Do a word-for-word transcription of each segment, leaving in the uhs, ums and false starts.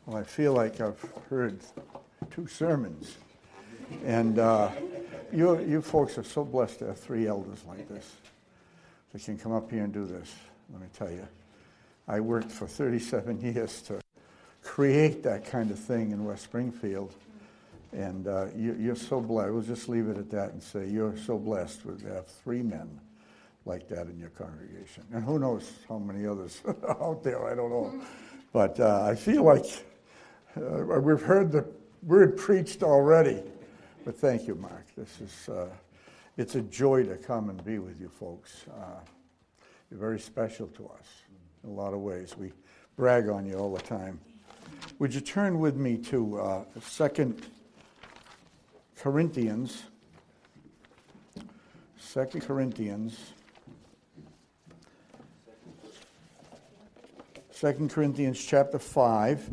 Well, I feel like I've heard two sermons, and uh, you you folks are so blessed to have three elders like this that can come up here and do this. Let me tell you, I worked for thirty-seven years to create that kind of thing in West Springfield, and uh, you, you're so blessed. We'll just leave it at that and say you're so blessed to have three men like that in your congregation. And who knows how many others out there, I don't know. But uh, I feel like uh, we've heard the word preached already. But thank you, Mark. This is, uh, it's a joy to come and be with you folks. Uh, you're very special to us in a lot of ways. We brag on you all the time. Would you turn with me to uh, Second Corinthians, Second Corinthians, Second Corinthians chapter five.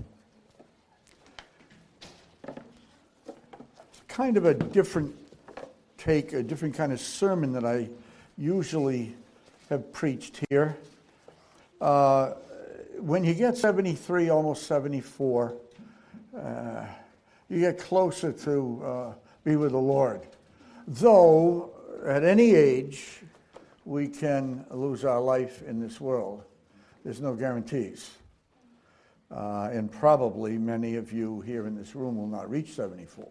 It's kind of a different take, a different kind of sermon that I usually have preached here. Uh, when you get seventy-three, almost seventy-four, uh, you get closer to uh, be with the Lord. Though, at any age, we can lose our life in this world. There's no guarantees. Uh, and probably many of you here in this room will not reach seventy-four.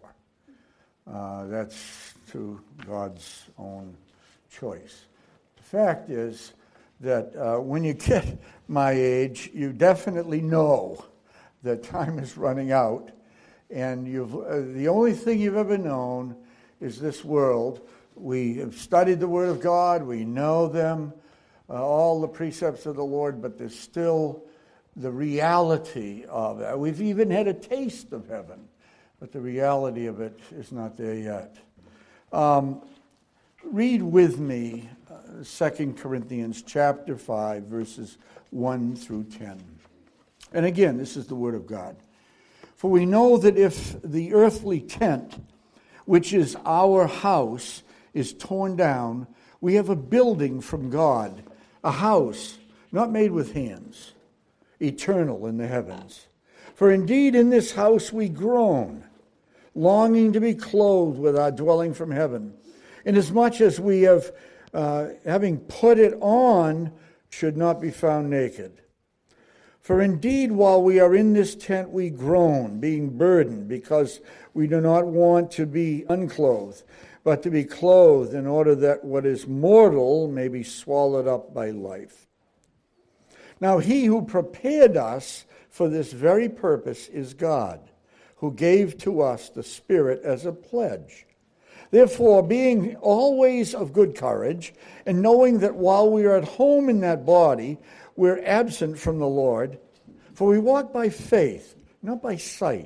Uh, that's to God's own choice. The fact is that uh, when you get my age, you definitely know that time is running out, and you've uh, the only thing you've ever known is this world. We have studied the Word of God. We know them. Uh, all the precepts of the Lord, but there's still the reality of it. We've even had a taste of heaven, but the reality of it is not there yet. Um, read with me uh, Second Corinthians chapter five, verses one through ten. And again, this is the Word of God. For we know that if the earthly tent, which is our house, is torn down, we have a building from God, a house not made with hands, eternal in the heavens. For indeed in this house we groan, longing to be clothed with our dwelling from heaven, inasmuch as we have, uh, having put it on, should not be found naked. For indeed while we are in this tent we groan, being burdened, because we do not want to be unclothed, but to be clothed, in order that what is mortal may be swallowed up by life. Now he who prepared us for this very purpose is God, who gave to us the Spirit as a pledge. Therefore, being always of good courage, and knowing that while we are at home in that body, we're absent from the Lord, for we walk by faith, not by sight.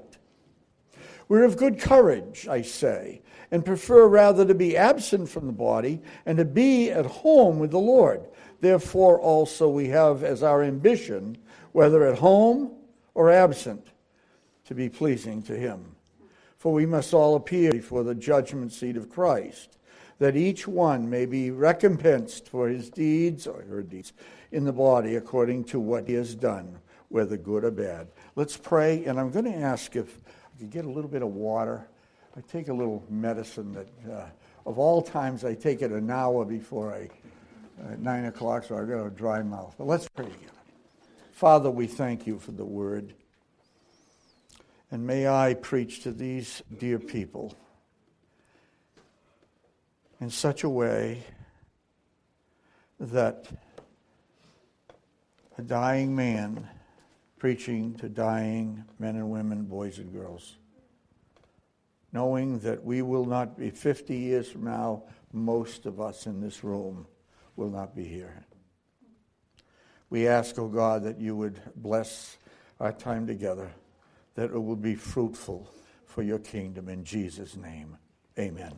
We're of good courage, I say, and prefer rather to be absent from the body and to be at home with the Lord. Therefore also we have as our ambition, whether at home or absent, to be pleasing to him. For we must all appear before the judgment seat of Christ, that each one may be recompensed for his deeds or her deeds in the body according to what he has done, whether good or bad. Let's pray, and I'm going to ask if I could get a little bit of water. I take a little medicine that, uh, of all times, I take it an hour before I, uh, at nine o'clock, so I've got a dry mouth. But let's pray together. Father, we thank you for the word. And may I preach to these dear people in such a way that a dying man preaching to dying men and women, boys and girls, knowing that we will not be fifty years from now, most of us in this room will not be here. We ask, oh God, that you would bless our time together, that it will be fruitful for your kingdom. In Jesus' name, amen.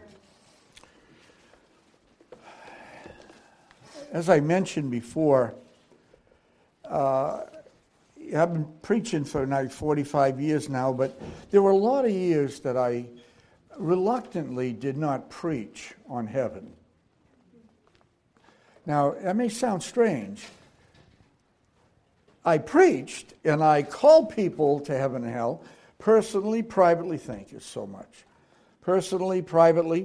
As I mentioned before, uh, I've been preaching for like forty-five years now, but there were a lot of years that I reluctantly did not preach on heaven. Now, that may sound strange, I preached and I called people to heaven and hell, personally, privately, thank you so much. Personally, privately.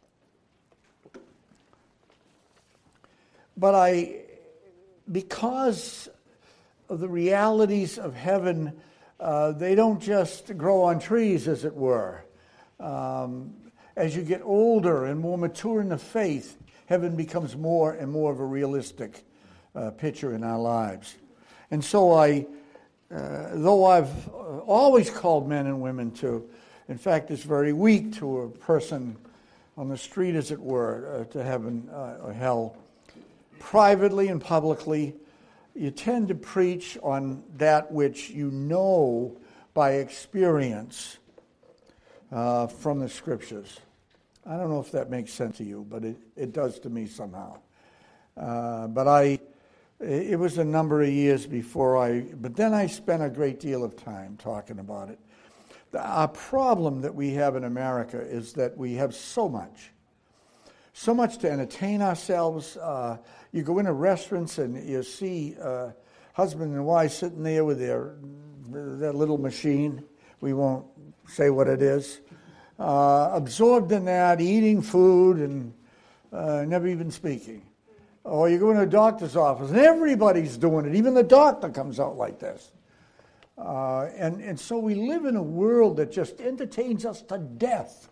But I, because of the realities of heaven, uh, they don't just grow on trees, as it were. Um, as you get older and more mature in the faith, heaven becomes more and more of a realistic uh, picture in our lives. And so I, uh, though I've always called men and women to, in fact, this very week, to a person on the street, as it were, uh, to heaven uh, or hell, privately and publicly, you tend to preach on that which you know by experience uh, from the Scriptures. I don't know if that makes sense to you, but it, it does to me somehow. Uh, but I, it was a number of years before I, but then I spent a great deal of time talking about it. The, our problem that we have in America is that we have so much. So much to entertain ourselves. Uh, you go into restaurants and you see uh, husband and wife sitting there with their, their little machine. We won't say what it is. Uh, absorbed in that, eating food and uh, never even speaking. Or you go into a doctor's office and everybody's doing it. Even the doctor comes out like this. Uh, and, and so we live in a world that just entertains us to death.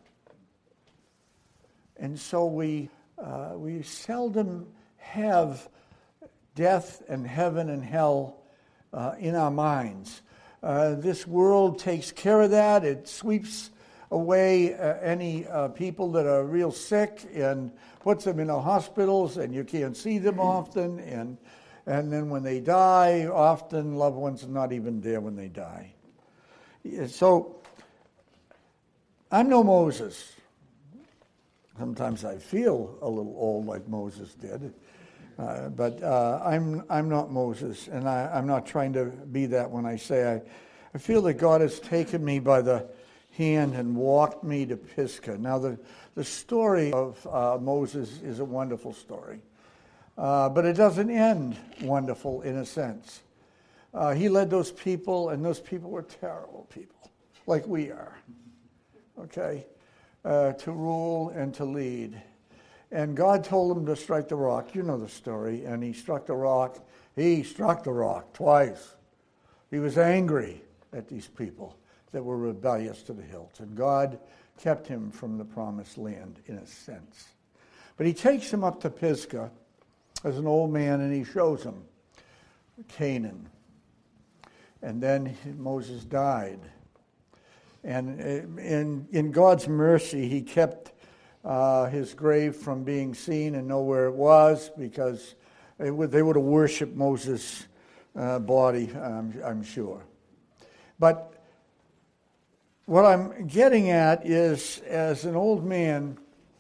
And so we uh, we seldom have death and heaven and hell uh, in our minds. Uh, this world takes care of that. It sweeps away uh, any uh, people that are real sick and puts them in the hospitals, and you can't see them often. And and then when they die, often loved ones are not even there when they die. So I'm no Moses. Sometimes I feel a little old like Moses did. Uh, but uh, I'm I'm not Moses, and I, I'm not trying to be that when I say I, I feel that God has taken me by the hand and walked me to Pisgah. Now, the, the story of uh, Moses is a wonderful story, uh, but it doesn't end wonderful in a sense. Uh, he led those people, and those people were terrible people, like we are, okay, uh, to rule and to lead. And God told him to strike the rock. You know the story. And he struck the rock. He struck the rock twice. He was angry at these people that were rebellious to the hilt. And God kept him from the promised land, in a sense. But he takes him up to Pisgah as an old man, and he shows him Canaan. And then Moses died. And in, in God's mercy, he kept Uh, his grave from being seen and know where it was, because they would, they would have worshipped Moses' uh, body, I'm, I'm sure. But what I'm getting at is, as an old man,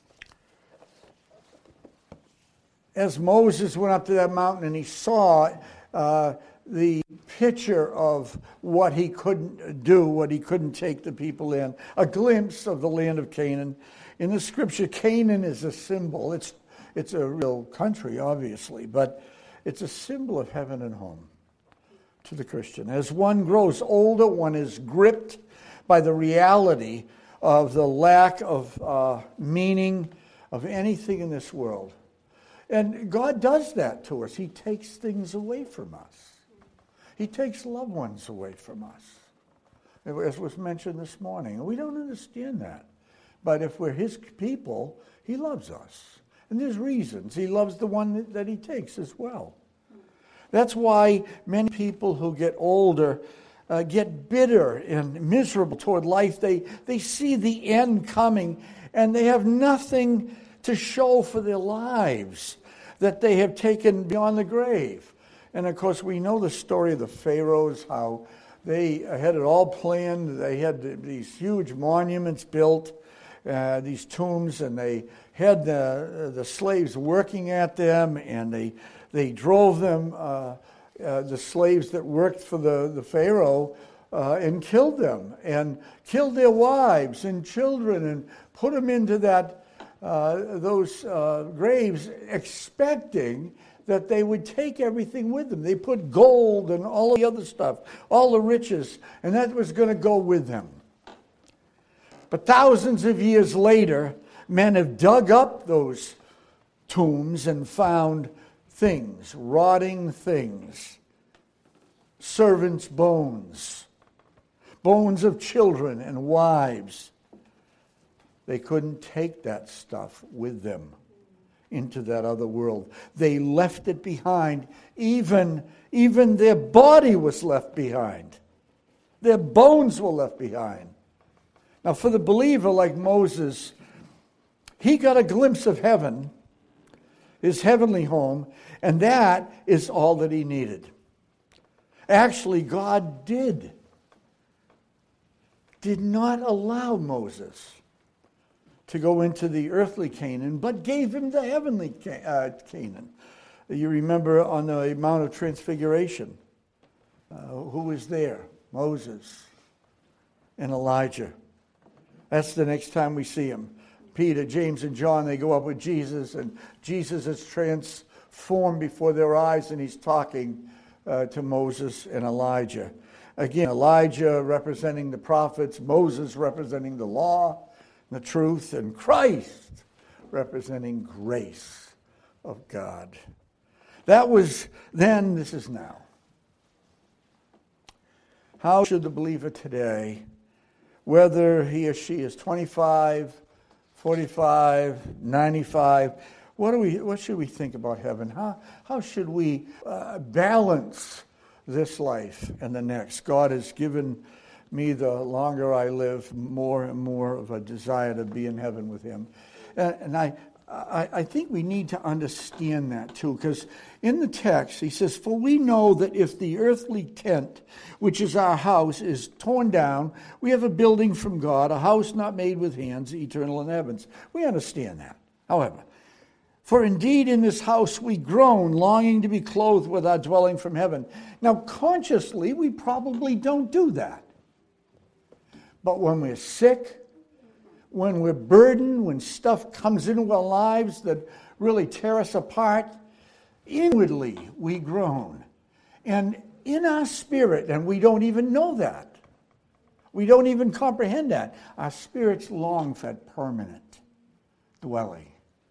as Moses went up to that mountain and he saw uh, the picture of what he couldn't do, what he couldn't take the people in, a glimpse of the land of Canaan. In the Scripture, Canaan is a symbol. It's it's a real country, obviously, but it's a symbol of heaven and home to the Christian. As one grows older, one is gripped by the reality of the lack of uh, meaning of anything in this world. And God does that to us. He takes things away from us. He takes loved ones away from us, as was mentioned this morning. We don't understand that. But if we're his people, he loves us. And there's reasons. He loves the one that, that he takes as well. That's why many people who get older uh, get bitter and miserable toward life. They, they see the end coming, and they have nothing to show for their lives that they have taken beyond the grave. And of course, we know the story of the Pharaohs, how they had it all planned. They had these huge monuments built, Uh, these tombs, and they had the the slaves working at them, and they they drove them, uh, uh, the slaves that worked for the, the Pharaoh, uh, and killed them, and killed their wives and children, and put them into that uh, those uh, graves, expecting that they would take everything with them. They put gold and all the other stuff, all the riches, and that was going to go with them. But thousands of years later, men have dug up those tombs and found things, rotting things, servants' bones, bones of children and wives. They couldn't take that stuff with them into that other world. They left it behind. Even, even their body was left behind. Their bones were left behind. Now, for the believer like Moses, he got a glimpse of heaven, his heavenly home, and that is all that he needed. Actually, God did, did not allow Moses to go into the earthly Canaan, but gave him the heavenly uh, Canaan. You remember on the Mount of Transfiguration, uh, who was there? Moses and Elijah. That's the next time we see him. Peter, James, and John, they go up with Jesus, and Jesus is transformed before their eyes, and he's talking uh, to Moses and Elijah. Again, Elijah representing the prophets, Moses representing the law, the truth, and Christ representing grace of God. That was then, this is now. How should the believer today, whether he or she is twenty-five, forty-five, ninety-five, what do we? What should we think about heaven? How, how should we uh, balance this life and the next? God has given me, the longer I live, more and more of a desire to be in heaven with him. And, and I, I, I think we need to understand that too, because in the text he says, "For we know that if the earthly tent, which is our house, is torn down, we have a building from God, a house not made with hands, eternal in heavens." We understand that. However, "For indeed in this house we groan, longing to be clothed with our dwelling from heaven." Now, consciously, we probably don't do that. But when we're sick, when we're burdened, when stuff comes into our lives that really tear us apart, inwardly we groan. And in our spirit, and we don't even know that, we don't even comprehend that, our spirits long for that permanent dwelling.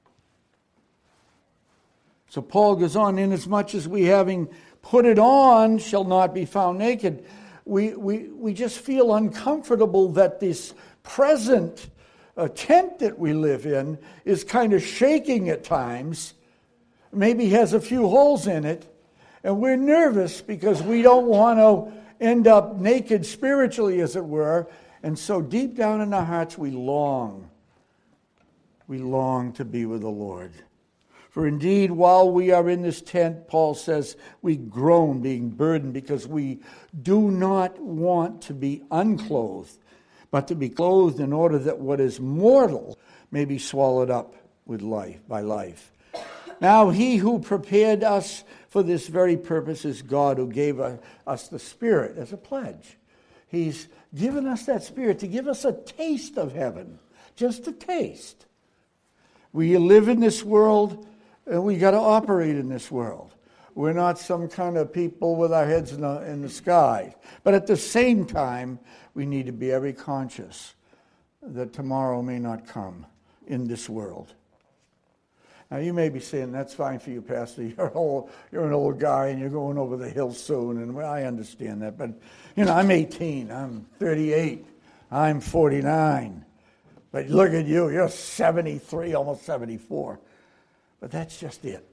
So Paul goes on, "Inasmuch as we, having put it on, shall not be found naked." We, we, we just feel uncomfortable that this present uh, tent that we live in is kind of shaking at times, maybe has a few holes in it, and we're nervous because we don't want to end up naked spiritually, as it were, and so deep down in our hearts we long, we long to be with the Lord. "For indeed, while we are in this tent," Paul says, "we groan, being burdened, because we do not want to be unclothed, but to be clothed in order that what is mortal may be swallowed up with life, by life. Now he who prepared us for this very purpose is God, who gave us the Spirit as a pledge." He's given us that Spirit to give us a taste of heaven, just a taste. We live in this world, and we got to operate in this world. We're not some kind of people with our heads in the, in the sky. But at the same time, we need to be very conscious that tomorrow may not come in this world. Now, you may be saying, "That's fine for you, Pastor. You're, old, you're an old guy, and you're going over the hill soon." And well, I understand that. But, you know, I'm eighteen. I'm thirty-eight. I'm forty-nine. But look at you. You're seventy-three, almost seventy-four. But that's just it.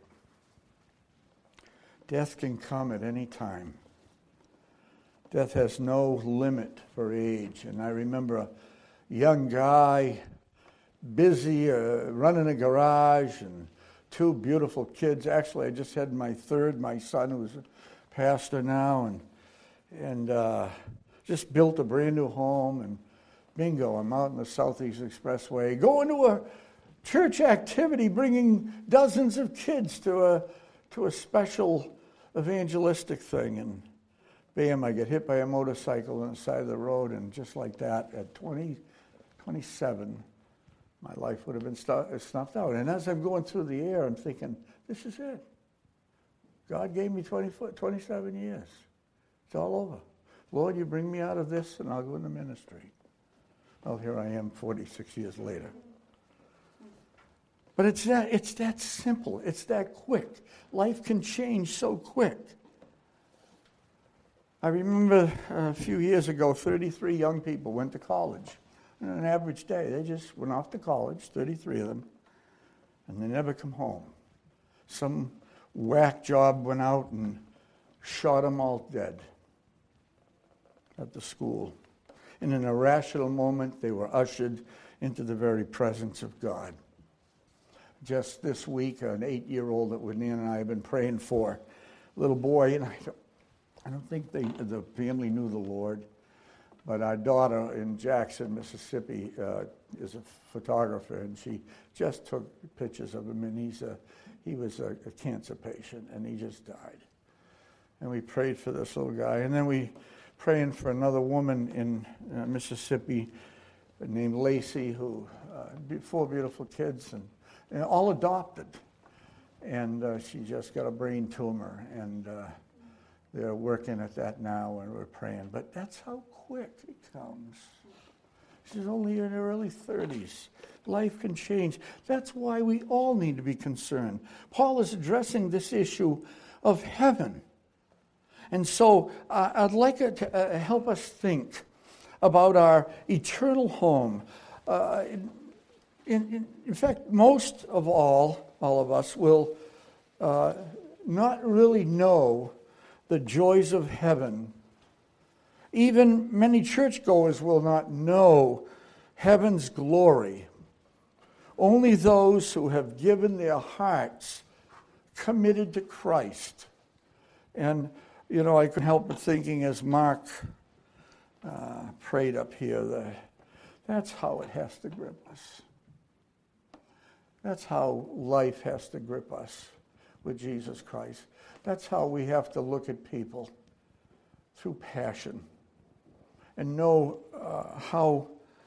Death can come at any time. Death has no limit for age. And I remember a young guy, busy, uh, running a garage, and two beautiful kids. Actually, I just had my third, my son, who's a pastor now, and and uh, just built a brand new home. And bingo, I'm out in the Southeast Expressway, going to a church activity, bringing dozens of kids to a to a special evangelistic thing, and bam, I get hit by a motorcycle on the side of the road, and just like that, at twenty, twenty-seven, my life would have been stu- snuffed out. And as I'm going through the air, I'm thinking, this is it. God gave me twenty, twenty-seven years. It's all over. Lord, you bring me out of this and I'll go into ministry. Well, here I am forty-six years later. But it's that, it's that simple. It's that quick. Life can change so quick. I remember a few years ago, thirty-three young people went to college. On an average day, they just went off to college, thirty-three of them, and they never come home. Some whack job went out and shot them all dead at the school. In an irrational moment, they were ushered into the very presence of God. Just this week, an eight-year-old that Whitney and I have been praying for, little boy, and I don't, I don't think they, the family knew the Lord, but our daughter in Jackson, Mississippi, uh, is a photographer, and she just took pictures of him, and he's a, he was a, a cancer patient, and he just died. And we prayed for this little guy, and then we praying for another woman in uh, Mississippi named Lacey, who uh, four beautiful kids, and, and all adopted. And uh, she just got a brain tumor, and uh, they're working at that now, and we're praying. But that's how quick it comes. She's only in her early thirties. Life can change. That's why we all need to be concerned. Paul is addressing this issue of heaven. And so uh, I'd like it to uh, help us think about our eternal home. Uh, in, in, in fact, most of all, all of us will uh, not really know the joys of heaven. Even many churchgoers will not know heaven's glory. Only those who have given their hearts committed to Christ. And you know, I couldn't help but thinking as Mark uh, prayed up here that that's how it has to grip us. That's how life has to grip us with Jesus Christ. That's how we have to look at people, through passion, and know uh, how,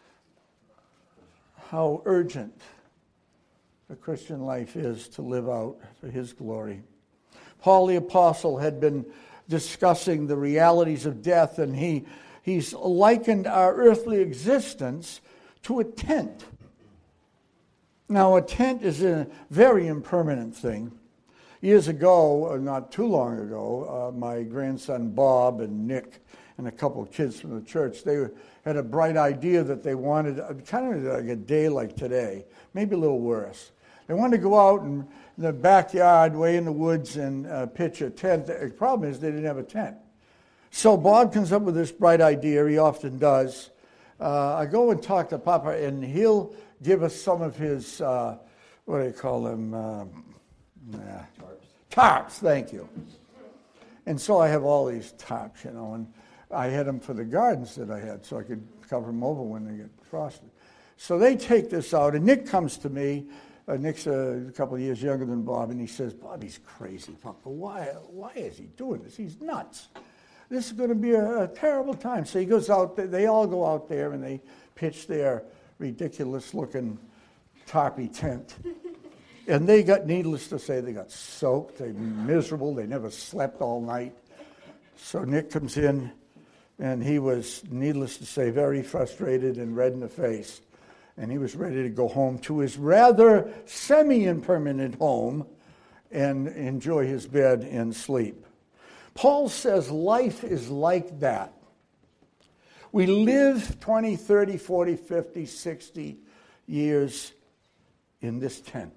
how urgent the Christian life is to live out for His glory. Paul the Apostle had been discussing the realities of death, and he he's likened our earthly existence to a tent. Now, a tent is a very impermanent thing. Years ago, not too long ago, uh, my grandson Bob and Nick and a couple of kids from the church, they had a bright idea that they wanted, kind of like a day like today, maybe a little worse. They wanted to go out and in the backyard, way in the woods, and uh, pitch a tent. The problem is they didn't have a tent. So Bob comes up with this bright idea. He often does. Uh, I go and talk to Papa, and he'll give us some of his, uh, what do you call them? Uh, nah. Tarps. Tarps, thank you. And so I have all these tarps, you know, and I had them for the gardens that I had, so I could cover them over when they get frosted. So they take this out, and Nick comes to me. Uh, Nick's a, a couple of years younger than Bob, and he says, Bob, he's crazy, Papa. Why, why is he doing this? He's nuts. This is going to be a, a terrible time. So he goes out there. They all go out there, and they pitch their ridiculous-looking tarpy tent. And they got, needless to say, they got soaked. They were miserable. They never slept all night. So Nick comes in, and he was, needless to say, very frustrated and red in the face. And he was ready to go home to his rather semi-impermanent home and enjoy his bed and sleep. Paul says life is like that. We live twenty, thirty, forty, fifty, sixty years in this tent.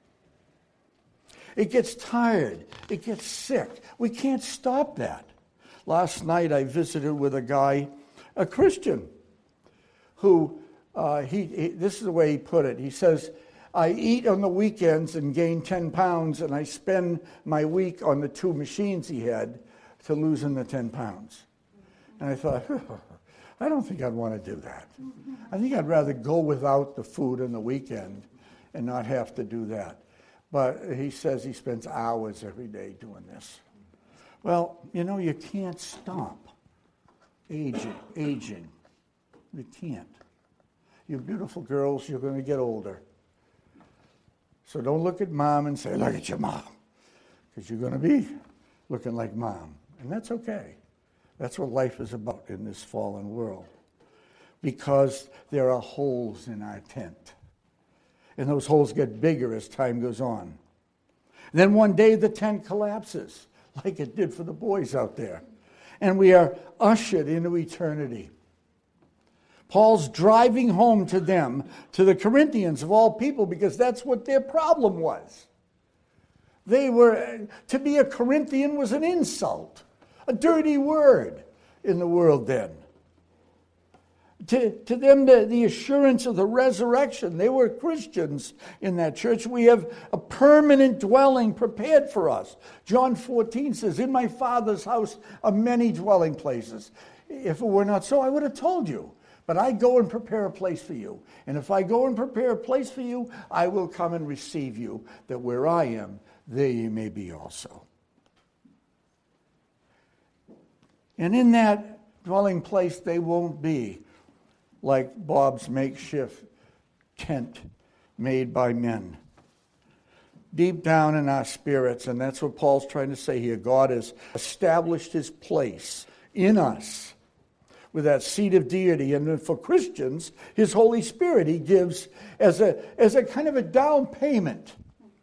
It gets tired. It gets sick. We can't stop that. Last night I visited with a guy, a Christian, who... Uh, he, he, this is the way he put it. He says, I eat on the weekends and gain ten pounds, and I spend my week on the two machines he had to losing the ten pounds. And I thought, oh, I don't think I'd want to do that. I think I'd rather go without the food on the weekend and not have to do that. But he says he spends hours every day doing this. Well, you know, you can't stop aging, aging. You can't. You beautiful girls, you're going to get older. So don't look at mom and say, look at your mom. Because you're going to be looking like mom. And that's okay. That's what life is about in this fallen world. Because there are holes in our tent. And those holes get bigger as time goes on. Then one day the tent collapses, like it did for the boys out there. And we are ushered into eternity. Paul's driving home to them, to the Corinthians of all people, because that's what their problem was. They were, to be a Corinthian was an insult, a dirty word in the world then. To, to them, the, the assurance of the resurrection, they were Christians in that church. We have a permanent dwelling prepared for us. John fourteen says, in my Father's house are many dwelling places. If it were not so, I would have told you. But I go and prepare a place for you. And if I go and prepare a place for you, I will come and receive you, that where I am, there you may be also. And in that dwelling place, they won't be like Bob's makeshift tent made by men. Deep down in our spirits, and that's what Paul's trying to say here, God has established his place in us with that seat of deity. And for Christians, his Holy Spirit he gives as a, as a kind of a down payment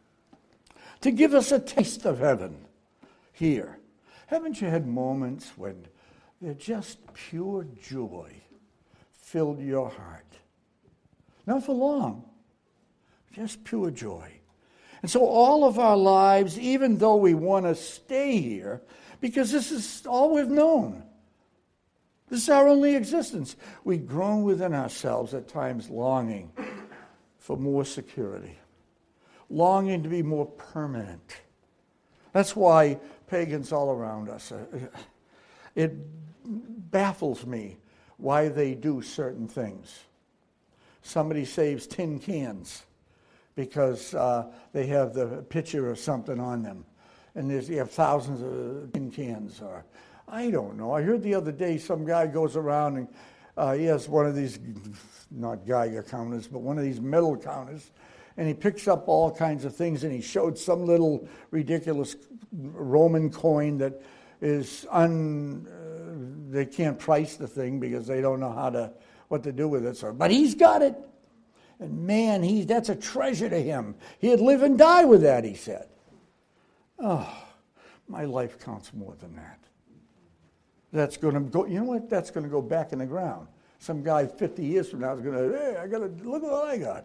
to give us a taste of heaven here. Haven't you had moments when they're just pure joy filled your heart? Not for long, just pure joy. And so all of our lives, even though we want to stay here, because this is all we've known, this is our only existence, we groan within ourselves at times longing for more security, longing to be more permanent. That's why pagans all around us, uh, it baffles me why they do certain things. Somebody saves tin cans because uh, they have the picture of something on them. And there's, you have thousands of tin cans. Or I don't know. I heard the other day some guy goes around and uh, he has one of these, not Geiger counters, but one of these metal counters. And he picks up all kinds of things, and he showed some little ridiculous Roman coin that is un... Uh, they can't price the thing because they don't know how to what to do with it. So, but he's got it. And man, he that's a treasure to him. He'd live and die with that, he said. Oh, my life counts more than that. That's going to go, you know what? That's going to go back in the ground. Some guy fifty years from now is going to, hey, I got to, look at what I got.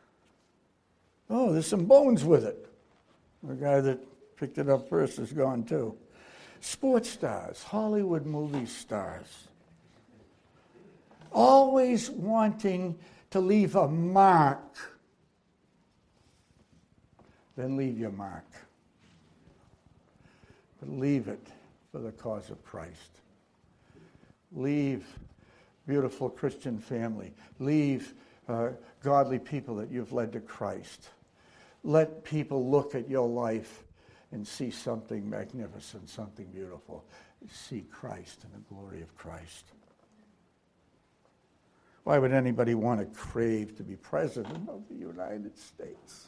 Oh, there's some bones with it. The guy that picked it up first is gone too. Sports stars, Hollywood movie stars, always wanting to leave a mark. Then leave your mark. But leave it for the cause of Christ. Leave beautiful Christian family. Leave uh, godly people that you've led to Christ. Let people look at your life and see something magnificent, something beautiful. See Christ and the glory of Christ. Why would anybody want to crave to be president of the United States?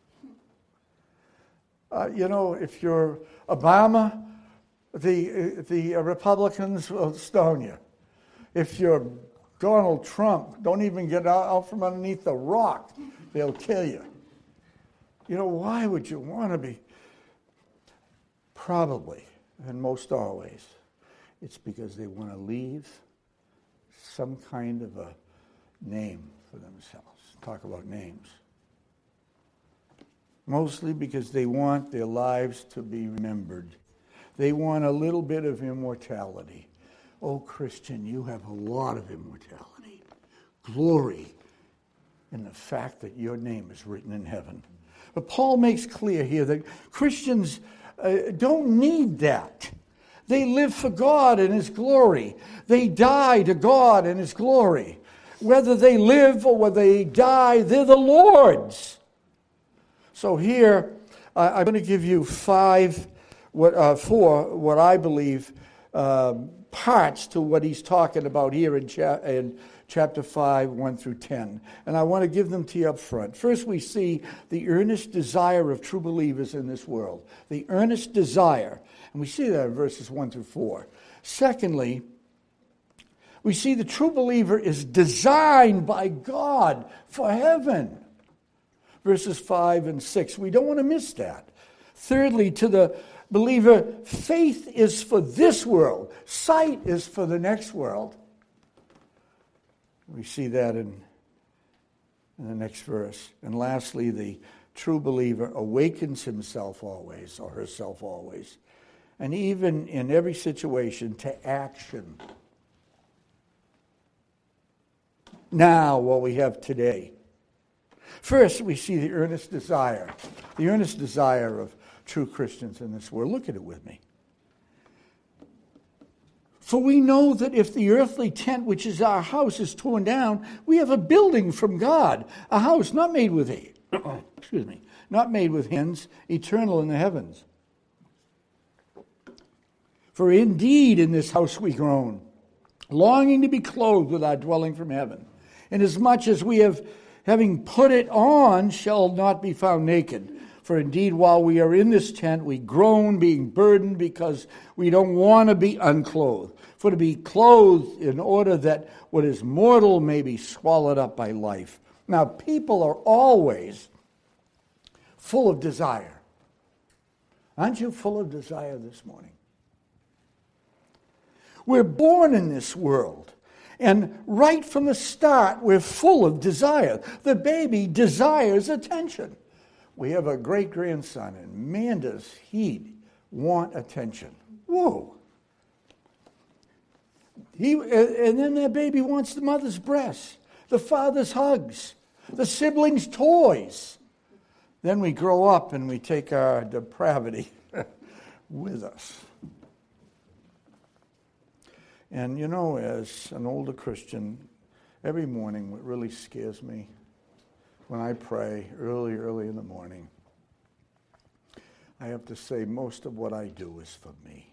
Uh, you know, if you're Obama, the, the Republicans will stone you. If you're Donald Trump, don't even get out, out from underneath the rock. They'll kill you. You know, why would you want to be? Probably, and most always, it's because they want to leave some kind of a name for themselves. Talk about names. Mostly because they want their lives to be remembered. They want a little bit of immortality. Oh, Christian, you have a lot of immortality. Glory in the fact that your name is written in heaven. But Paul makes clear here that Christians uh, don't need that. They live for God and His glory. They die to God and His glory. Whether they live or whether they die, they're the Lord's. So here, uh, I'm going to give you five, what, uh, four, what I believe uh, parts to what he's talking about here in, cha- in chapter five, one through ten. And I want to give them to you up front. First, we see the earnest desire of true believers in this world. The earnest desire. And we see that in verses one through four. Secondly, we see the true believer is designed by God for heaven. Verses five and six. We don't want to miss that. Thirdly, to the believer, faith is for this world. Sight is for the next world. We see that in, in the next verse. And lastly, the true believer awakens himself always, or herself always, and even in every situation, to action. Now, what we have today. First, we see the earnest desire, the earnest desire of true Christians in this world. Look at it with me. For we know that if the earthly tent, which is our house, is torn down, we have a building from God, a house not made with excuse me, not made with hands, eternal in the heavens. For indeed in this house we groan, longing to be clothed with our dwelling from heaven, inasmuch as we have, having put it on, shall not be found naked. For indeed, while we are in this tent, we groan, being burdened, because we don't want to be unclothed. For to be clothed in order that what is mortal may be swallowed up by life. Now, people are always full of desire. Aren't you full of desire this morning? We're born in this world. And right from the start, we're full of desire. The baby desires attention. We have a great-grandson, and man, does he want attention. Whoa. He, and then that baby wants the mother's breast, the father's hugs, the siblings' toys. Then we grow up and we take our depravity with us. And you know, as an older Christian, every morning what really scares me, when I pray early, early in the morning, I have to say most of what I do is for me.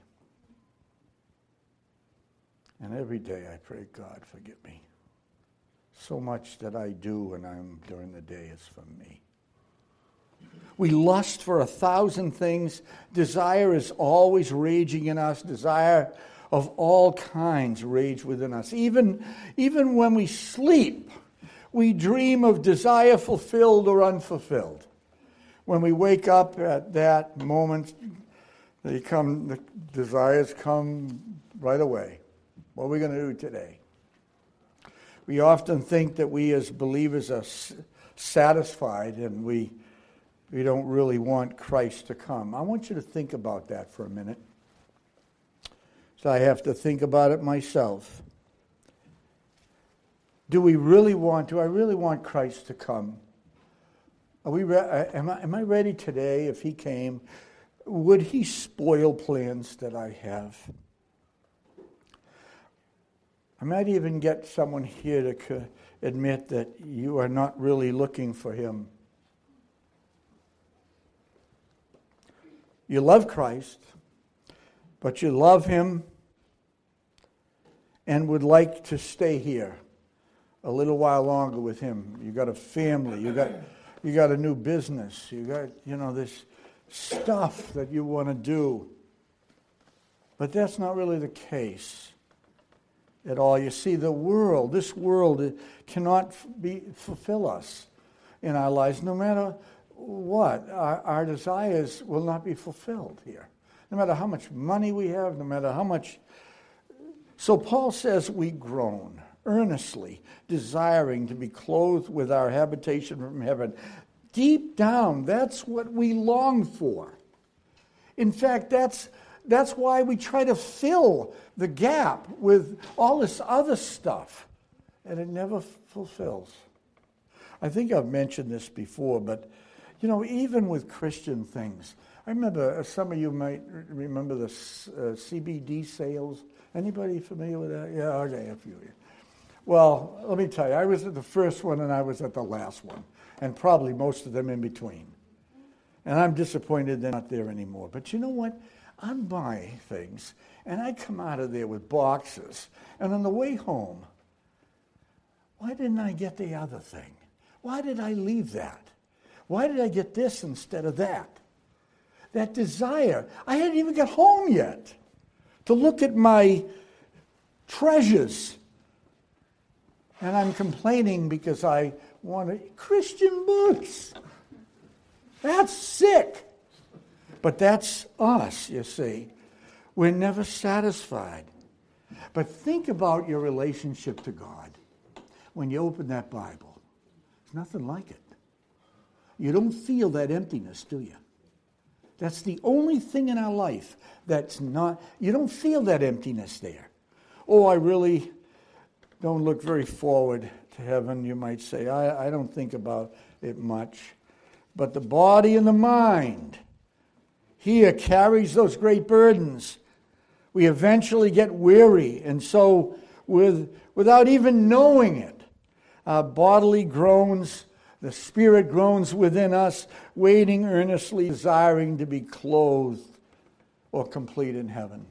And every day I pray, God, forgive me. So much that I do and I'm during the day is for me. We lust for a thousand things. Desire is always raging in us. Desire of all kinds rage within us. Even, even when we sleep, we dream of desire fulfilled or unfulfilled. When we wake up at that moment, they come. The desires come right away. What are we going to do today? We often think that we as believers are satisfied and we, we don't really want Christ to come. I want you to think about that for a minute. So I have to think about it myself. Do we really want, do I really want Christ to come? Are we? Re- am I, am I ready today if he came? Would he spoil plans that I have? I might even get someone here to co- admit that you are not really looking for him. You love Christ, but you love him and would like to stay here a little while longer with him. You got a family, you got you got a new business, you got, you know, this stuff that you want to do. But that's not really the case at all. You see, the world, this world cannot be fulfill us in our lives, no matter what. Our, our desires will not be fulfilled here. No matter how much money we have, no matter how much. So Paul says we groan, earnestly desiring to be clothed with our habitation from heaven. Deep down, that's what we long for. In fact, that's that's why we try to fill the gap with all this other stuff, and it never f- fulfills. I think I've mentioned this before, but you know, even with Christian things, I remember uh, some of you might remember the uh, C B D sales. Anybody familiar with that? Yeah, okay, a few. Well, let me tell you, I was at the first one and I was at the last one, and probably most of them in between. And I'm disappointed they're not there anymore. But you know what? I'd buy things, and I'd come out of there with boxes. And on the way home, why didn't I get the other thing? Why did I leave that? Why did I get this instead of that? That desire. I hadn't even got home yet to look at my treasures. And I'm complaining because I wanted Christian books. That's sick. But that's us, you see. We're never satisfied. But think about your relationship to God when you open that Bible. There's nothing like it. You don't feel that emptiness, do you? That's the only thing in our life that's not, you don't feel that emptiness there. Oh, I really don't look very forward to heaven, you might say. I, I don't think about it much. But the body and the mind here carries those great burdens. We eventually get weary, and so with, without even knowing it, our bodily groans, the spirit groans within us, waiting earnestly, desiring to be clothed or complete in heaven.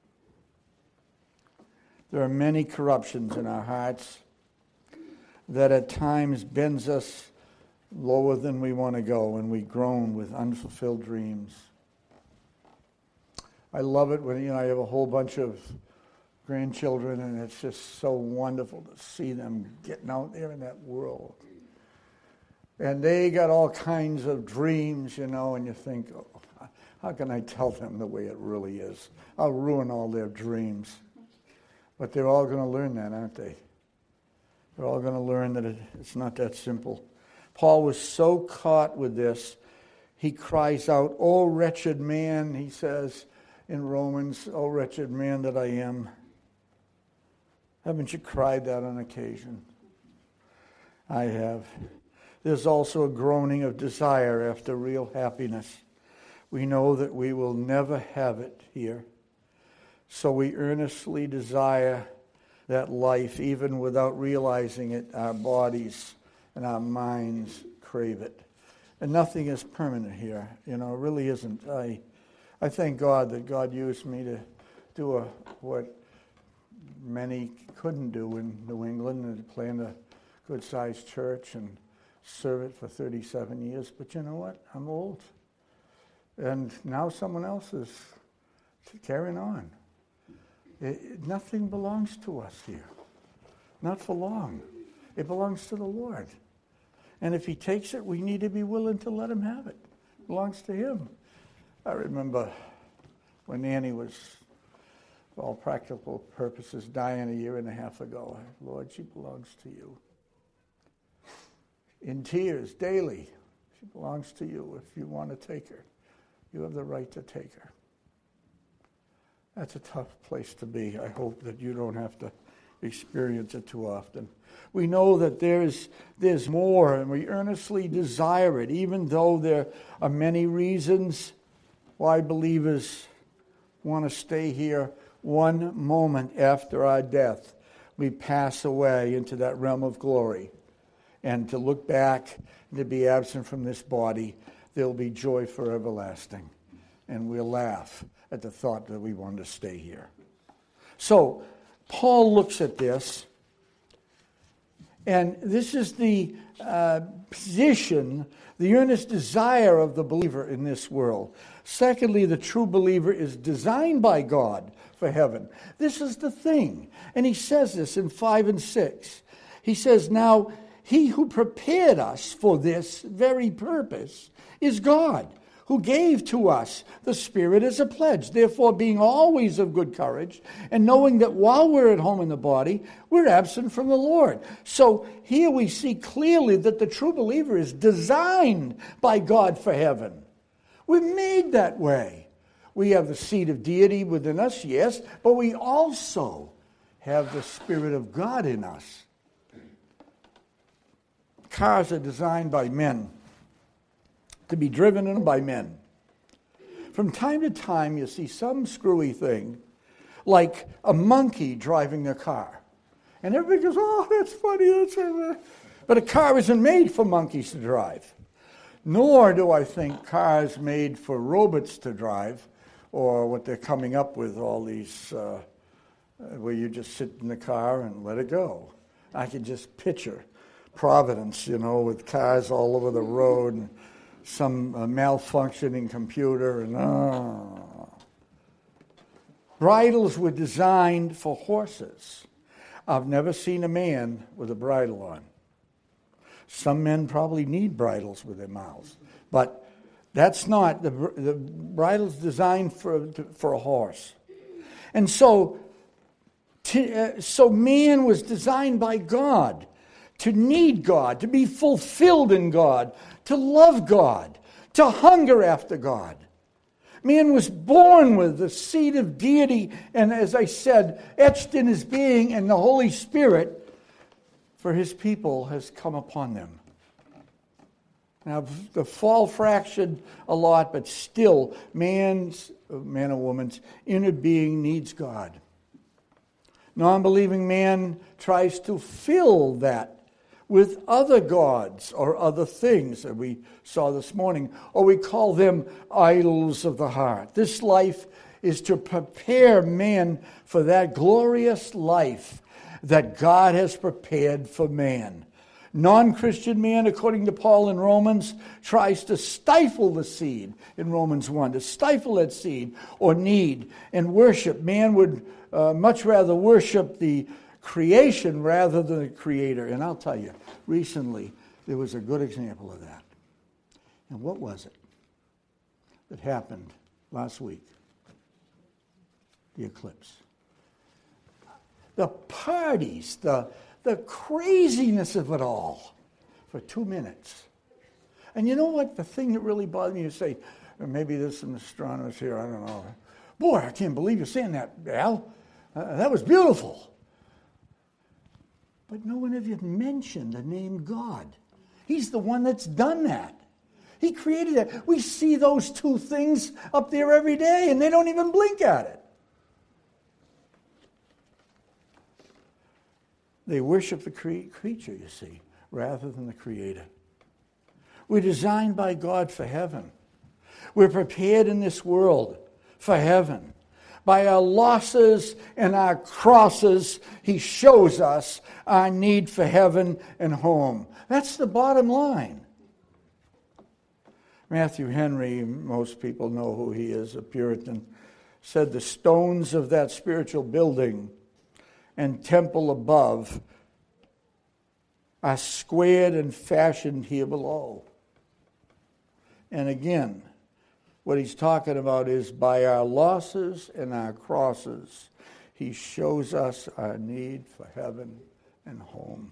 There are many corruptions in our hearts that at times bends us lower than we want to go, and we groan with unfulfilled dreams. I love it when, you know, I have a whole bunch of grandchildren, and it's just so wonderful to see them getting out there in that world. And they got all kinds of dreams, you know, and you think, oh, how can I tell them the way it really is? I'll ruin all their dreams. But they're all going to learn that, aren't they? They're all going to learn that it, it's not that simple. Paul was so caught with this, he cries out, "O wretched man," he says in Romans, "O wretched man that I am." Haven't you cried that on occasion? I have. There's also a groaning of desire after real happiness. We know that we will never have it here. So we earnestly desire that life, even without realizing it. Our bodies and our minds crave it. And nothing is permanent here. You know, it really isn't. I I thank God that God used me to do a, what many couldn't do in New England, and plant a good-sized church and serve it for thirty-seven years. But you know what? I'm old. And now someone else is carrying on. It, nothing belongs to us here. Not for long. It belongs to the Lord. And if he takes it, we need to be willing to let him have it. It belongs to him. I remember when Nanny was, for all practical purposes, dying a year and a half ago. Lord, she belongs to you. In tears, daily, she belongs to you. If you want to take her, you have the right to take her. That's a tough place to be. I hope that you don't have to experience it too often. We know that there's there's more, and we earnestly desire it, even though there are many reasons why believers want to stay here. One moment after our death, we pass away into that realm of glory. And to look back and to be absent from this body, there will be joy for everlasting. And we'll laugh at the thought that we want to stay here. So, Paul looks at this, and this is the uh, position, the earnest desire of the believer in this world. Secondly, the true believer is designed by God for heaven. This is the thing. And he says this in five and six. He says, "Now, he who prepared us for this very purpose is God, who gave to us the Spirit as a pledge. Therefore, being always of good courage, and knowing that while we're at home in the body, we're absent from the Lord." So here we see clearly that the true believer is designed by God for heaven. We're made that way. We have the seed of deity within us, yes, but we also have the Spirit of God in us. Cars are designed by men, to be driven in by men. From time to time, you see some screwy thing, like a monkey driving a car. And everybody goes, "Oh, that's funny." That's funny. But a car isn't made for monkeys to drive. Nor do I think cars made for robots to drive or what they're coming up with, all these, uh, where you just sit in the car and let it go. I can just picture Providence, you know, with cars all over the road and some uh, malfunctioning computer. and uh. Bridles were designed for horses. I've never seen a man with a bridle on. Some men probably need bridles with their mouths, but that's not, the, the bridle's designed for, for a horse. And so, to, uh, so man was designed by God to need God, to be fulfilled in God, to love God, to hunger after God. Man was born with the seed of deity, and as I said, etched in his being, and the Holy Spirit for his people has come upon them. Now, the fall fractured a lot, but still, man's, man or woman's inner being needs God. Non-believing man tries to fill that with other gods or other things that we saw this morning, or we call them idols of the heart. This life is to prepare man for that glorious life that God has prepared for man. Non-Christian man, according to Paul in Romans, tries to stifle the seed in Romans one, to stifle that seed or need and worship. Man would uh, much rather worship the creation rather than the creator. And I'll tell you, recently there was a good example of that. And what was it that happened last week? The eclipse. The parties, the, the craziness of it all for two minutes. And you know what? The thing that really bothered me, you say, maybe there's some astronomers here, I don't know. Boy, I can't believe you're saying that, Al. Uh, that was beautiful. But no one ever mentioned the name God. He's the one that's done that. He created it. We see those two things up there every day, and they don't even blink at it. They worship the cre- creature, you see, rather than the Creator. We're designed by God for heaven. We're prepared in this world for heaven. By our losses and our crosses, He shows us our need for heaven and home. That's the bottom line. Matthew Henry, most people know who he is, a Puritan, said the stones of that spiritual building and temple above are squared and fashioned here below. And again, what he's talking about is by our losses and our crosses, He shows us our need for heaven and home.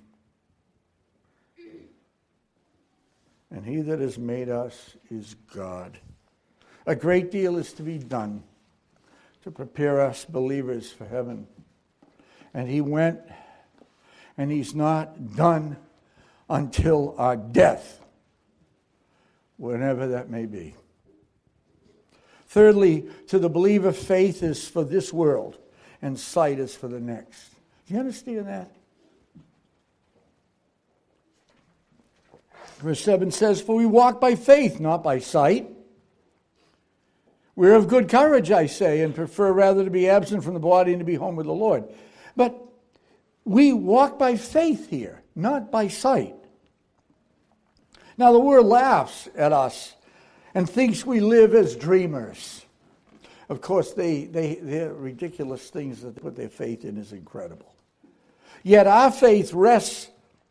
And He that has made us is God. A great deal is to be done to prepare us believers for heaven. And He went, and He's not done until our death, whenever that may be. Thirdly, to the believer, faith is for this world, and sight is for the next. Do you understand that? Verse seven says, "For we walk by faith, not by sight. We're of good courage, I say, and prefer rather to be absent from the body and to be home with the Lord." But we walk by faith here, not by sight. Now the world laughs at us and thinks we live as dreamers. Of course, they, they, their ridiculous things that they put their faith in is incredible. Yet our faith rests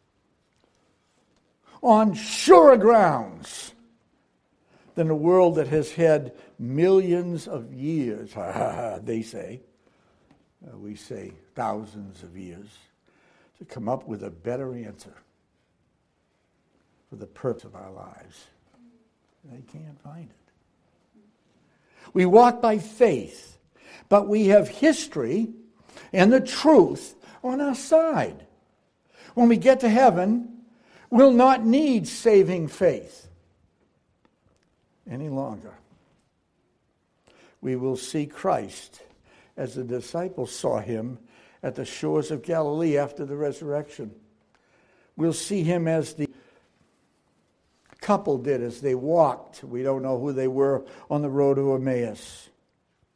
on surer grounds than a world that has had millions of years, they say, uh, we say thousands of years, to come up with a better answer for the purpose of our lives. They can't find it. We walk by faith, but we have history and the truth on our side. When we get to heaven, we'll not need saving faith any longer. We will see Christ as the disciples saw Him at the shores of Galilee after the resurrection. We'll see Him as the couple did as they walked. We don't know who they were on the road to Emmaus.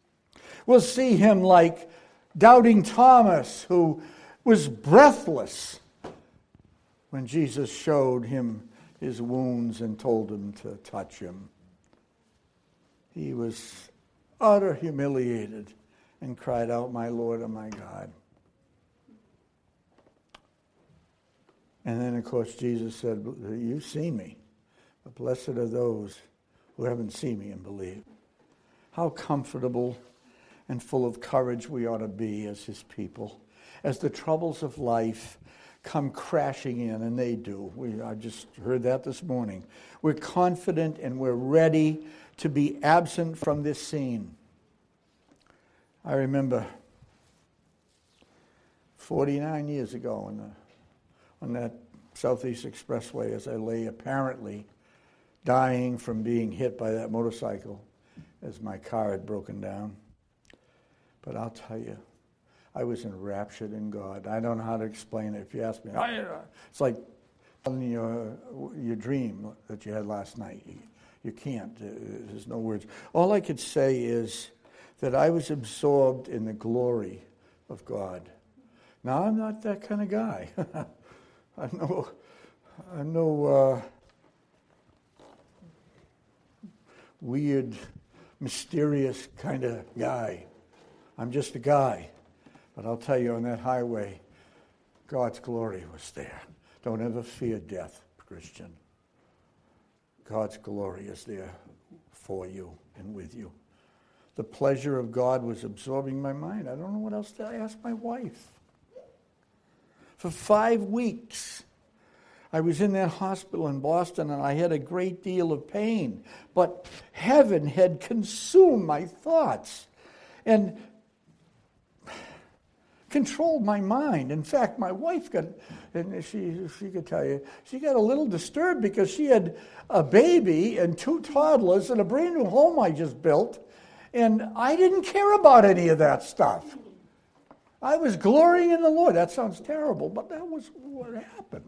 We'll see him like doubting Thomas, who was breathless when Jesus showed him his wounds and told him to touch him. He was utter humiliated and cried out, "My Lord and my God." And then, of course, Jesus said, "You've seen me, but blessed are those who haven't seen me and believe." How comfortable and full of courage we ought to be as his people. As the troubles of life come crashing in, and they do. We, I just heard that this morning. We're confident and we're ready to be absent from this scene. I remember forty-nine years ago on, the, on that Southeast Expressway, as I lay apparently dying from being hit by that motorcycle as my car had broken down. But I'll tell you, I was enraptured in God. I don't know how to explain it. If you ask me, it's like telling your your dream that you had last night. You, you can't. There's no words. All I could say is that I was absorbed in the glory of God. Now, I'm not that kind of guy. I'm no, I'm no uh, weird, mysterious kind of guy. I'm just a guy. But I'll tell you, on that highway, God's glory was there. Don't ever fear death, Christian. God's glory is there for you and with you. The pleasure of God was absorbing my mind. I don't know what else to ask my wife. For five weeks, I was in that hospital in Boston, and I had a great deal of pain. But heaven had consumed my thoughts and controlled my mind. In fact, my wife got, and she she could tell you, she got a little disturbed because she had a baby and two toddlers and a brand new home I just built, and I didn't care about any of that stuff. I was glorying in the Lord. That sounds terrible, but that was what happened.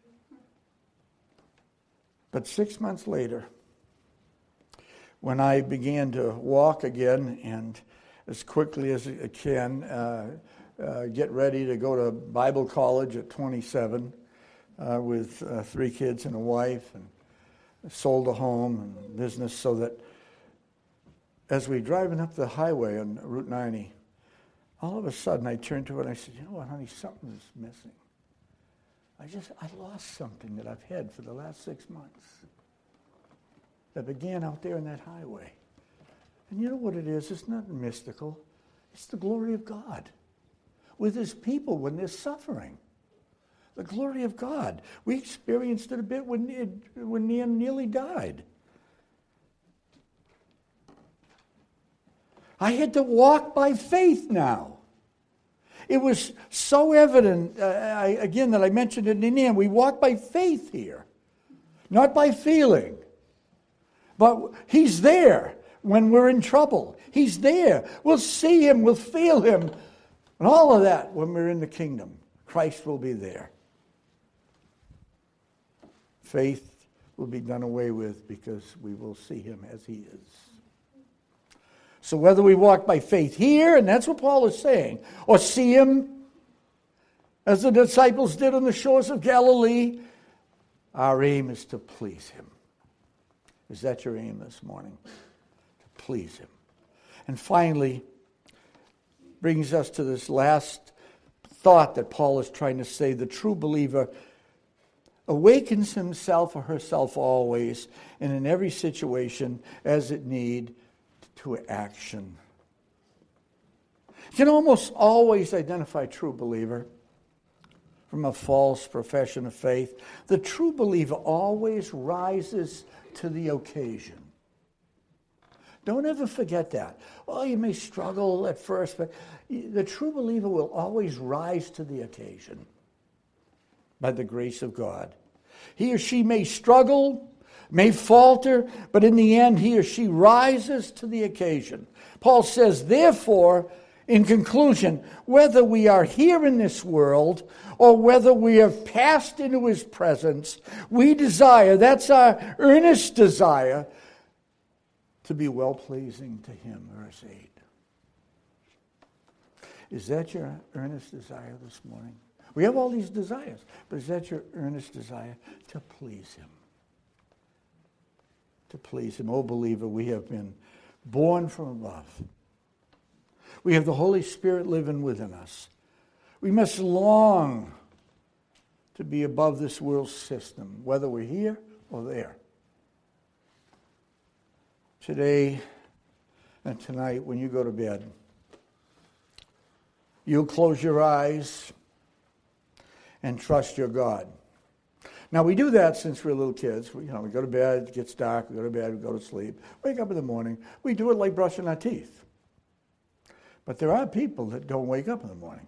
But six months later, when I began to walk again, and as quickly as I can, uh, uh, get ready to go to Bible college at twenty-seven uh, with uh, three kids and a wife, and sold a home and business, so that as we were driving up the highway on Route ninety, all of a sudden I turned to her and I said, "You know what, honey, something's missing. I just, I lost something that I've had for the last six months that began out there in that highway." And you know what it is? It's nothing mystical. It's the glory of God with his people when they're suffering. The glory of God. We experienced it a bit when, it, when Nan nearly died. I had to walk by faith now. It was so evident, uh, I, again, that I mentioned it in the end. We walk by faith here, not by feeling. But he's there when we're in trouble. He's there. We'll see him, we'll feel him, and all of that when we're in the kingdom. Christ will be there. Faith will be done away with because we will see him as he is. So whether we walk by faith here, and that's what Paul is saying, or see him as the disciples did on the shores of Galilee, our aim is to please him. Is that your aim this morning? To please him. And finally, brings us to this last thought that Paul is trying to say. The true believer awakens himself or herself always, and in every situation as it need, to action. You can almost always identify a true believer from a false profession of faith. The true believer always rises to the occasion. Don't ever forget that. Well, you may struggle at first, but the true believer will always rise to the occasion by the grace of God. He or she may struggle, may falter, but in the end, he or she rises to the occasion. Paul says, therefore, in conclusion, whether we are here in this world or whether we have passed into his presence, we desire, that's our earnest desire, to be well-pleasing to him. Verse eight. Is that your earnest desire this morning? We have all these desires, but is that your earnest desire to please him? To please him. Oh, believer, we have been born from above. We have the Holy Spirit living within us. We must long to be above this world system, whether we're here or there. Today and tonight, when you go to bed, you'll close your eyes and trust your God. Now, we do that since we're little kids. We, you know, we go to bed, it gets dark, we go to bed, we go to sleep. Wake up in the morning. We do it like brushing our teeth. But there are people that don't wake up in the morning.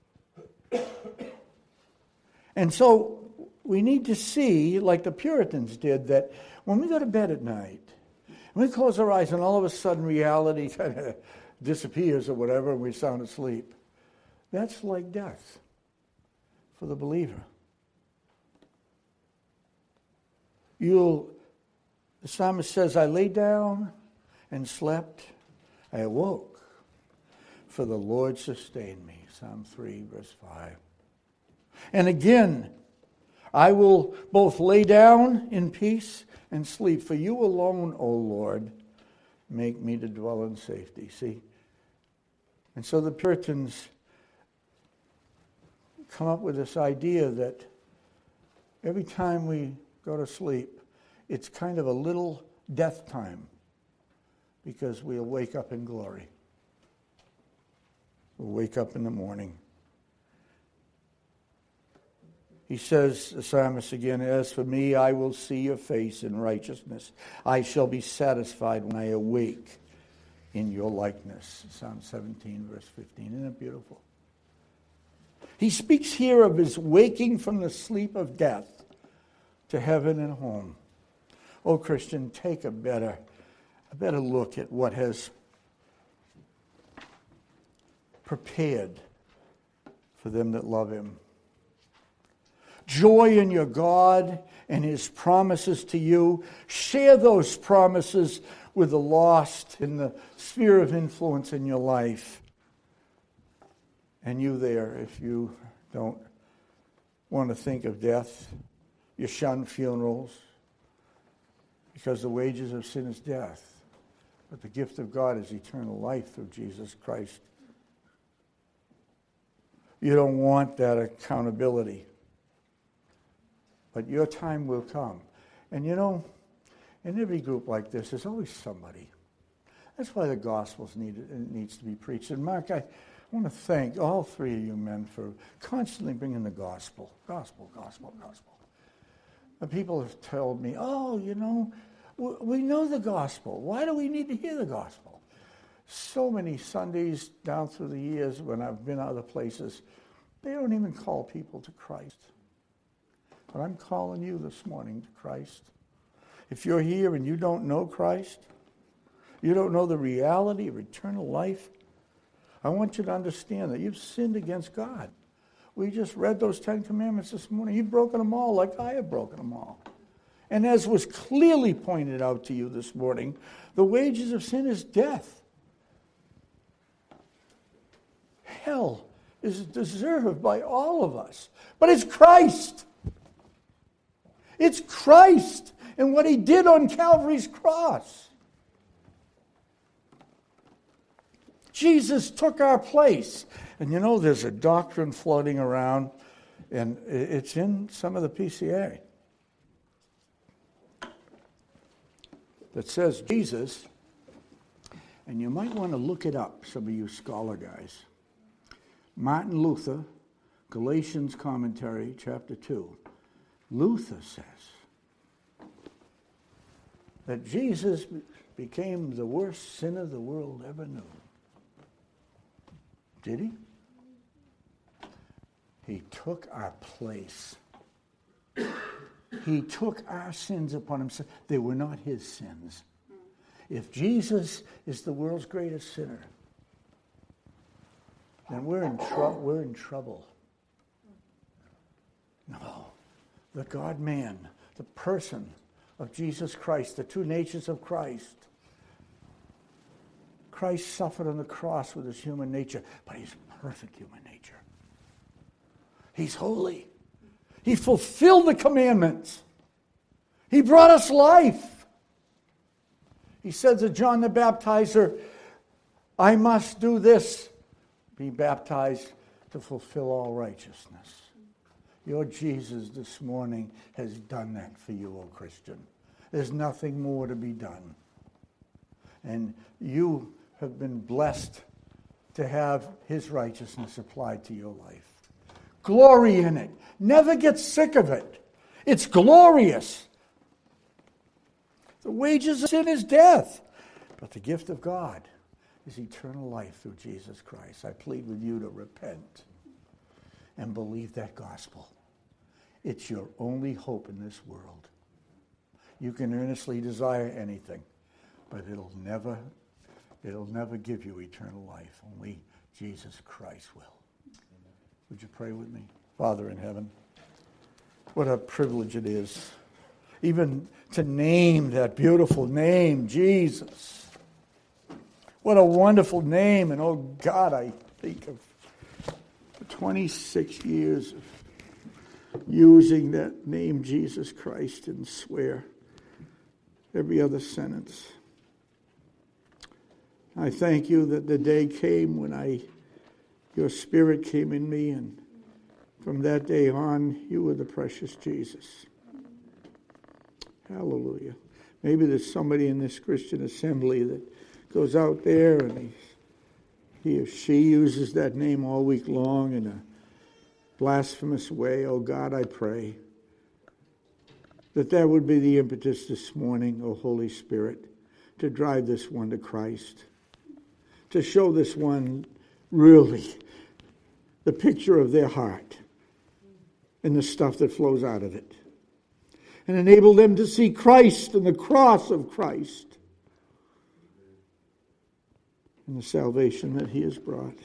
And so we need to see, like the Puritans did, that when we go to bed at night, and we close our eyes and all of a sudden reality kind of disappears or whatever, and we sound asleep, that's like death for the believer. You'll, the psalmist says, I lay down and slept, I awoke, for the Lord sustained me. Psalm three, verse five. And again, I will both lay down in peace and sleep, for you alone, O Lord, make me to dwell in safety. See? And so the Puritans come up with this idea that every time we go to sleep, it's kind of a little death time, because we'll wake up in glory. We'll wake up in the morning. He says, the psalmist again, as for me, I will see your face in righteousness. I shall be satisfied when I awake in your likeness. Psalm seventeen, verse fifteen. Isn't it beautiful? He speaks here of his waking from the sleep of death to heaven and home. Oh, Christian, take a better, a better look at what has prepared for them that love him. Joy in your God and his promises to you. Share those promises with the lost in the sphere of influence in your life. And you there, if you don't want to think of death, you shun funerals, because the wages of sin is death, but the gift of God is eternal life through Jesus Christ. You don't want that accountability, but your time will come. And you know, in every group like this, there's always somebody. That's why the gospel needs to be preached. And Mark, I want to thank all three of you men for constantly bringing the gospel, gospel, gospel, gospel. And people have told me, oh, you know, we know the gospel. Why do we need to hear the gospel? So many Sundays down through the years when I've been other places, they don't even call people to Christ. But I'm calling you this morning to Christ. If you're here and you don't know Christ, you don't know the reality of eternal life, I want you to understand that you've sinned against God. We just read those Ten Commandments this morning. You've broken them all like I have broken them all. And as was clearly pointed out to you this morning, the wages of sin is death. Hell is deserved by all of us. But it's Christ. It's Christ and what he did on Calvary's cross. Jesus took our place. And you know, there's a doctrine floating around, and it's in some of the P C A, that says Jesus, and you might want to look it up, some of you scholar guys. Martin Luther, Galatians Commentary, chapter two. Luther says that Jesus became the worst sinner the world ever knew. Did he? He took our place. He took our sins upon himself. They were not his sins. If Jesus is the world's greatest sinner, then we're in trouble. We're in trouble. No, the God-man, the person of Jesus Christ, the two natures of Christ. Christ suffered on the cross with his human nature, but he's perfect human nature. He's holy. He fulfilled the commandments. He brought us life. He said to John the Baptizer, I must do this, be baptized to fulfill all righteousness. Your Jesus this morning has done that for you, O Christian. There's nothing more to be done. And you have been blessed to have his righteousness applied to your life. Glory in it. Never get sick of it. It's glorious. The wages of sin is death, but the gift of God is eternal life through Jesus Christ. I plead with you to repent and believe that gospel. It's your only hope in this world. You can earnestly desire anything, but it'll never, it'll never give you eternal life. Only Jesus Christ will. Would you pray with me? Father in heaven, what a privilege it is, even to name that beautiful name, Jesus. What a wonderful name. And oh God, I think of twenty-six years of using that name, Jesus Christ, and swear every other sentence. I thank you that the day came when I, your Spirit came in me, and from that day on, you were the precious Jesus. Hallelujah. Maybe there's somebody in this Christian assembly that goes out there and he, he or she uses that name all week long in a blasphemous way. Oh God, I pray that that would be the impetus this morning, oh Holy Spirit, to drive this one to Christ, to show this one really the picture of their heart and the stuff that flows out of it, and enable them to see Christ and the cross of Christ and the salvation that he has brought.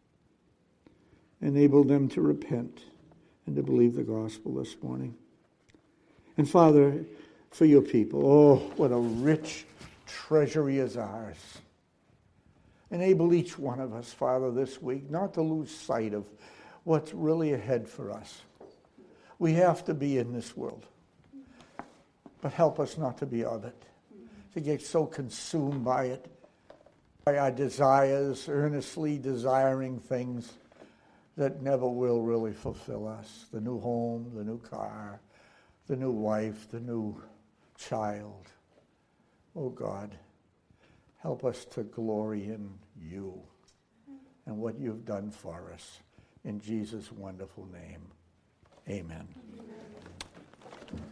Enable them to repent and to believe the gospel this morning. And Father, for your people, oh, what a rich treasury is ours. Enable each one of us, Father, this week not to lose sight of what's really ahead for us. We have to be in this world, but help us not to be of it, to get so consumed by it, by our desires, earnestly desiring things that never will really fulfill us. The new home, the new car, the new wife, the new child. Oh God, help us to glory in you and what you've done for us. In Jesus' wonderful name, amen. Amen.